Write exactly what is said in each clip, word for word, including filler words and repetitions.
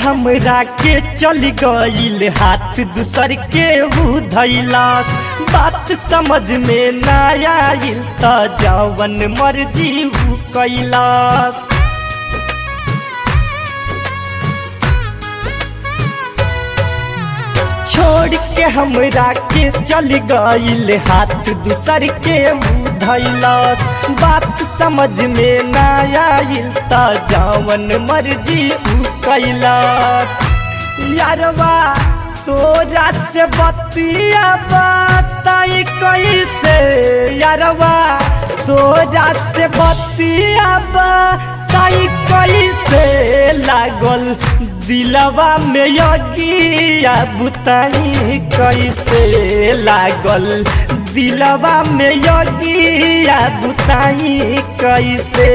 हमरा के चल गईल हाथ दूसर के हु धैलास बात समझ में ना आइल त जवन मर्जी हु कैलास। छोड़ के हमरा के चल गईल हाथ दूसर के हु धैलास बात समझ में ना आइल त जवन मर्जी हु कैलास। यारवा तोरा से बतिया बताई कैसे यारवा तोरा से बतिया बताई कैसे लागल दिलवा में यगिया बुताई कैसे लागल दिलवा में यगिया बुताई कैसे।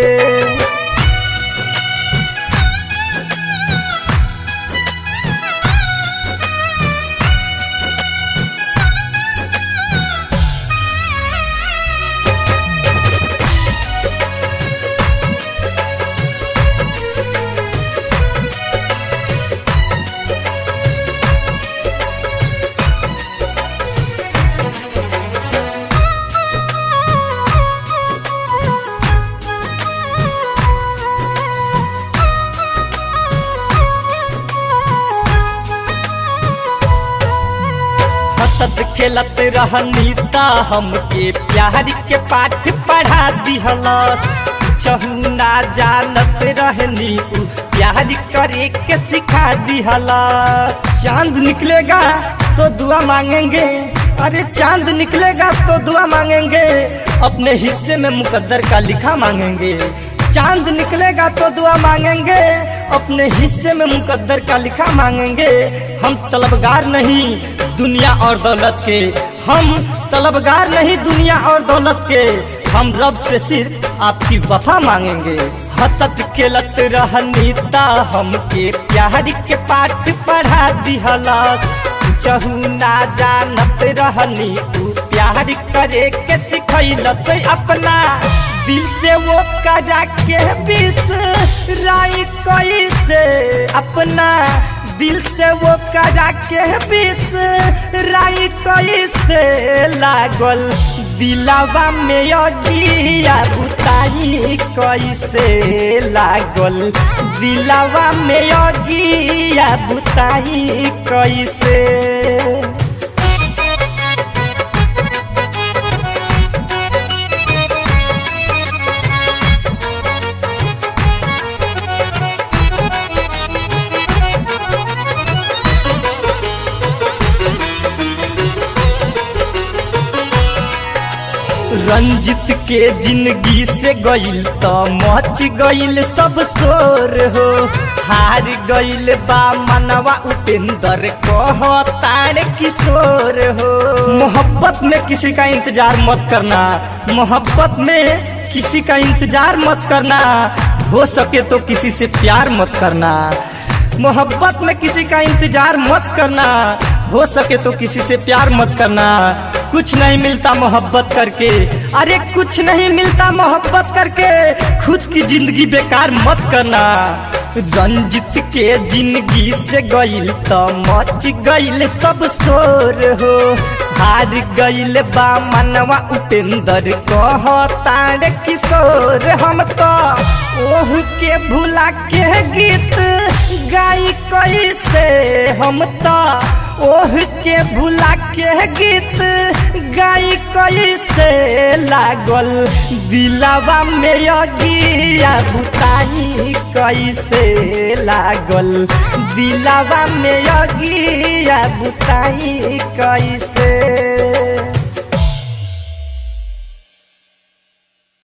हंसत खेलत रहनी ता हमके प्यार के पाठ पढ़ा दिहलस चहुना जानत रहनी उ प्यार करे के सिखा दिहलस। चांद निकलेगा तो दुआ मांगेंगे अरे चांद निकलेगा तो दुआ मांगेंगे अपने हिस्से में मुकद्दर का लिखा मांगेंगे। चांद निकलेगा तो दुआ मांगेंगे अपने हिस्से में मुकद्दर का लिखा मांगेंगे। हम तलबगार नहीं दुनिया और दौलत के हम तलबगार नहीं दुनिया और दौलत के हम रब से सिर्फ आपकी वफा मांगेंगे। हंसत खेलत रहनी ता हमके प्यार के पाठ पढ़ा दिहलस चहुना जानत रहनी तू प्यार करे के सिखैलस अपना दिल से वो करा के बिसराई कैसे अपना दिल से वो करा के बिसराई कैसे लागल दिलवा में यगिया बुताई कैसे लागल दिलवा में यगिया बुताई कैसे। रंजित के जिंदगी से गईल तो मच गईल सब शोर हो हार गईल बा मनवा उपेंद्र कहताड़ किशोर हो। मोहब्बत में किसी का इंतजार मत करना मोहब्बत में किसी का इंतजार मत करना हो सके तो किसी से प्यार मत करना मोहब्बत में किसी का इंतजार मत करना हो सके तो किसी से प्यार मत करना। कुछ नहीं मिलता मोहब्बत करके अरे कुछ नहीं मिलता मोहब्बत करके खुद की जिंदगी बेकार मत करना। रंजित के जिंदगी से गईल तो मच गईल सब शोर हो हार गईल बा मनवा उपेंद्र कहताड़ किशोर। हम तो ओह के भुला के गीत गाई कैसे हम तो ओह के भुला के गीत गाई कैसे लागल दिलवा में यगिया बुताई कैसे लागल दिलवा में यगिया बुताई कैसे।